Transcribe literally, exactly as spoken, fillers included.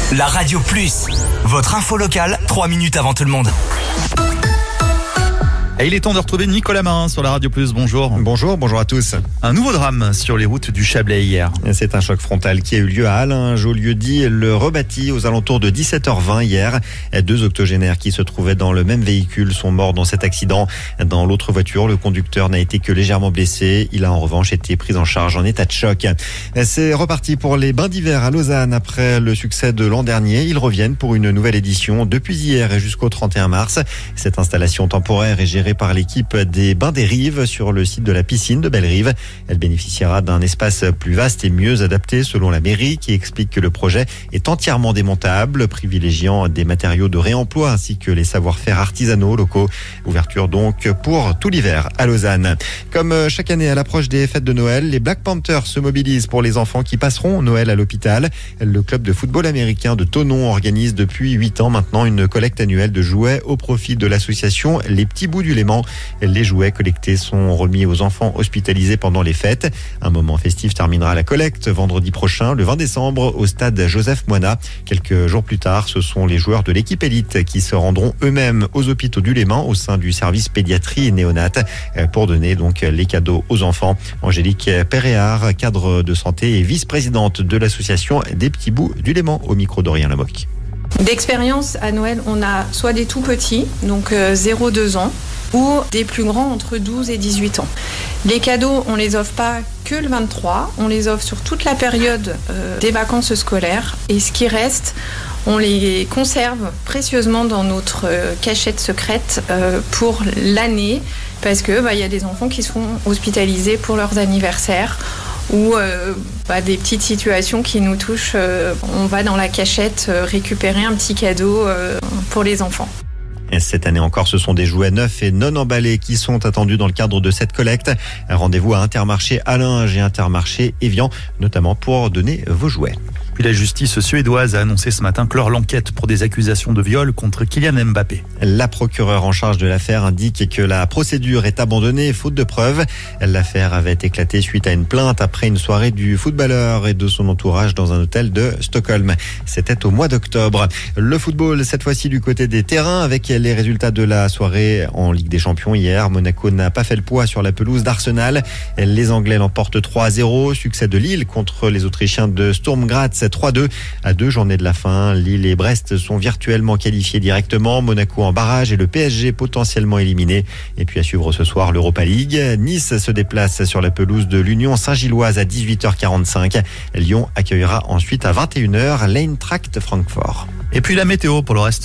La Radio Plus, votre info locale, trois minutes avant tout le monde. Et il est temps de retrouver Nicolas Marin sur la Radio Plus. Bonjour. Bonjour, bonjour à tous. Un nouveau drame sur les routes du Chablais hier. C'est un choc frontal qui a eu lieu à Hallinges, au lieu dit le rebâti, aux alentours de dix-sept heures vingt hier. Deux octogénaires qui se trouvaient dans le même véhicule sont morts dans cet accident. Dans l'autre voiture, le conducteur n'a été que légèrement blessé. Il a en revanche été pris en charge en état de choc. C'est reparti pour les bains d'hiver à Lausanne. Après le succès de l'an dernier, ils reviennent pour une nouvelle édition depuis hier et jusqu'au trente et un mars. Cette installation temporaire est gérée par l'équipe des Bains des Rives sur le site de la piscine de Belle-Rive. Elle bénéficiera d'un espace plus vaste et mieux adapté selon la mairie qui explique que le projet est entièrement démontable, privilégiant des matériaux de réemploi ainsi que les savoir-faire artisanaux locaux. Ouverture donc pour tout l'hiver à Lausanne. Comme chaque année à l'approche des fêtes de Noël, les Black Panthers se mobilisent pour les enfants qui passeront Noël à l'hôpital. Le club de football américain de Thonon organise depuis huit ans maintenant une collecte annuelle de jouets au profit de l'association Les Petits Bouts du Léman. Les jouets collectés sont remis aux enfants hospitalisés pendant les fêtes. Un moment festif terminera la collecte vendredi prochain, le vingt décembre, au stade Joseph Moina. Quelques jours plus tard, ce sont les joueurs de l'équipe élite qui se rendront eux-mêmes aux hôpitaux du Léman au sein du service pédiatrie et néonate pour donner donc les cadeaux aux enfants. Angélique Péréard, cadre de santé et vice-présidente de l'association des Petits Bouts du Léman, au micro d'Aurélien Lamoc. D'expérience à Noël, on a soit des tout petits, donc zéro à deux ans, ou des plus grands entre douze et dix-huit ans. Les cadeaux, on les offre pas que le vingt-trois, on les offre sur toute la période euh, des vacances scolaires. Et ce qui reste, on les conserve précieusement dans notre euh, cachette secrète euh, pour l'année, parce que bah, y a des enfants qui seront hospitalisés pour leurs anniversaires ou euh, bah, des petites situations qui nous touchent. Euh, on va dans la cachette euh, récupérer un petit cadeau euh, pour les enfants. Cette année encore, ce sont des jouets neufs et non emballés qui sont attendus dans le cadre de cette collecte. Rendez-vous à Intermarché Hallinges et Intermarché Évian, notamment pour donner vos jouets. Puis la justice suédoise a annoncé ce matin clore l'enquête pour des accusations de viol contre Kylian Mbappé. La procureure en charge de l'affaire indique que la procédure est abandonnée faute de preuves. L'affaire avait éclaté suite à une plainte après une soirée du footballeur et de son entourage dans un hôtel de Stockholm. C'était au mois d'octobre. Le football, cette fois-ci du côté des terrains, avec les résultats de la soirée en Ligue des Champions hier. Monaco n'a pas fait le poids sur la pelouse d'Arsenal. Les Anglais l'emportent trois à zéro. Succès de Lille contre les Autrichiens de Sturm Graz trois à deux. À deux journées de la fin, Lille et Brest sont virtuellement qualifiés directement. Monaco en barrage et le P S G potentiellement éliminé. Et puis à suivre ce soir l'Europa League. Nice se déplace sur la pelouse de l'Union Saint-Gilloise à dix-huit heures quarante-cinq. Lyon accueillera ensuite à vingt et une heures l'Eintracht Francfort. Et puis la météo pour le reste